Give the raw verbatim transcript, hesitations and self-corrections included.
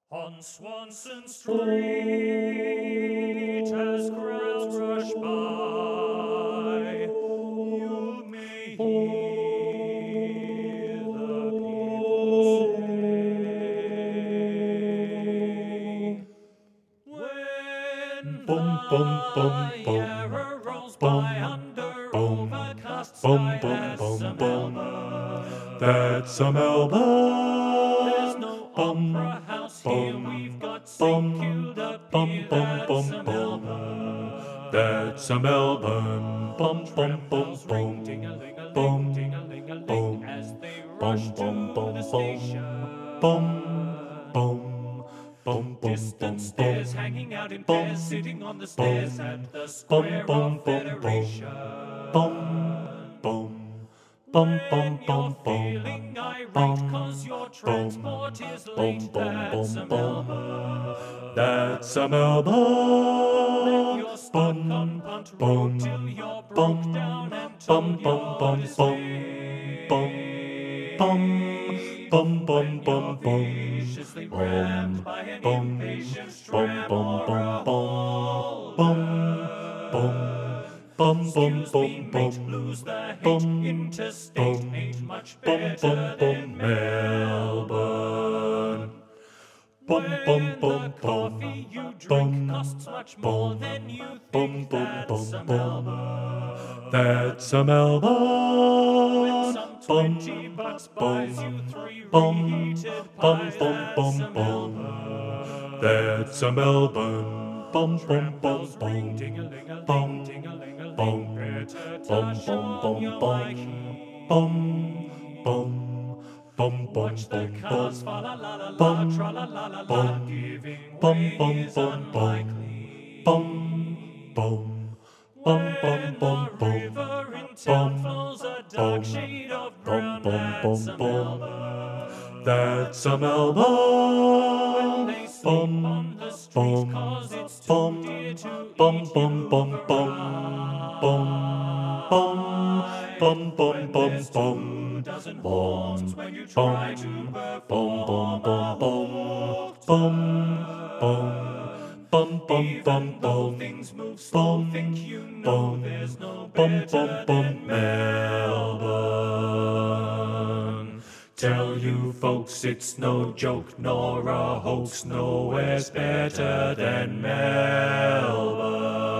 On Swanson Street, as crowds rush by, you may hear the people say, when Bum, bum, bum, the bum. error rolls Bum, by under bum, overcast bum, sky, bum, that's bum, a bum. Melbourne. That's a Melbourne. There's no Bum, opera house here, bum, we've got bum, Saint Kilda bum, Pier, bum, that's bum, a bum. Melbourne. That's a Melbourne. Bum, bum, bum, Bells ring, bum. ding-a-ling-a-ling, Bum, ding-a-ling-a-ling, bum, as they bum, rush bum, to bum, the bum. station. Bum, bum, bum, bum, Distant bum, stairs bum. hanging out in Bum, pairs, sitting on the stairs bum, at the bum, Square bum, of bum, Federation. bum, bum, bum, bum, When bum, you're bum, feeling irate bum, cause your bum, transport is bum, late, bum, that's a bum, bum. Melbourne. That's a Then Melbourne. you're stuck on Bum, Punt bum, Road till you're broke bum, down and bum, told bum, you're bum, to bum, stay. bum, bum, bum, bum, When bum, you're bum, viciously bum, rammed by an bum, impatient bum, tram bum, or a bum, bum, bum, bum, bum, Excuse bum, me, mate, bum, lose the hate. bum, Interstate bum, ain't much bum, better bum, bum, than Melbourne. Bum, When bum, the bum, bum, coffee you drink bum, costs much more bum, than you bum, think, bum, that's bum, a bum. Melbourne. That's a When Melbourne. some Bum, twenty bucks bum, buys you three bum, reheated bum, pies, bum, that's bum, a bum. Melbourne. That's a Melbourne. Bum, bum, Tram bum, bells ring, bum, ding-a-ling-a-ling, bum, ding-a-ling-a-ling, bum, better bum, touch bum, on bum, your bum, bike. bum, bum, bum, bum, Watch the bum, cars, bum, fa la la la la, bum, tra la la la la, bum, giving bum, way bum, is bum, unlikely. bum, bum, bum, bum, When bum, the bum, river in town bum, flows a dark bum, shade of bum, brown, bum, that's a bum, bum. Melbourne. That's a When Melbourne. they sleep Bum, on the streets bum, cause it's too bum, dear to bum, eat bum, you bum, bum, bum, bum, bum, bum, When bum, there's bum, two dozen bum, horns when you bum, try to bum, perform bum, a bum, bum, hook bum, bum, bum, bum, Even bum, though bum, things move slow, bum, think you know bum, there's no bum, better bum, than Melbourne. Tell you folks it's no joke nor a hoax, nowhere's better than Melbourne.